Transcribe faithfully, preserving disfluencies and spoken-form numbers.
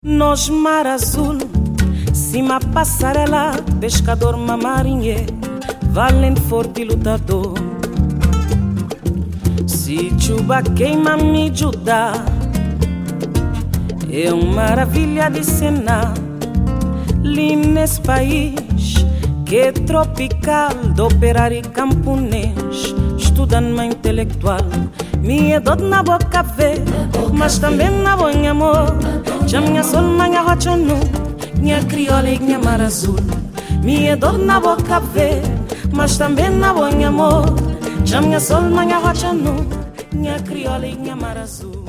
Nós mar azul, cima passarela, pescador, marinheiro, valente, forte lutador. Se chuva queima me ajuda, é uma maravilha de cena. Lindo nesse país que é tropical, do operário camponês, estudando uma intelectual. Minha dor na boca vê, mas também na boa amor. Já minha sol, minha rocha nu, minha crioula e minha mar azul. Minha dor na boca vê, mas também na boa amor. Já minha sol, minha rocha nu, minha crioula e minha mar azul.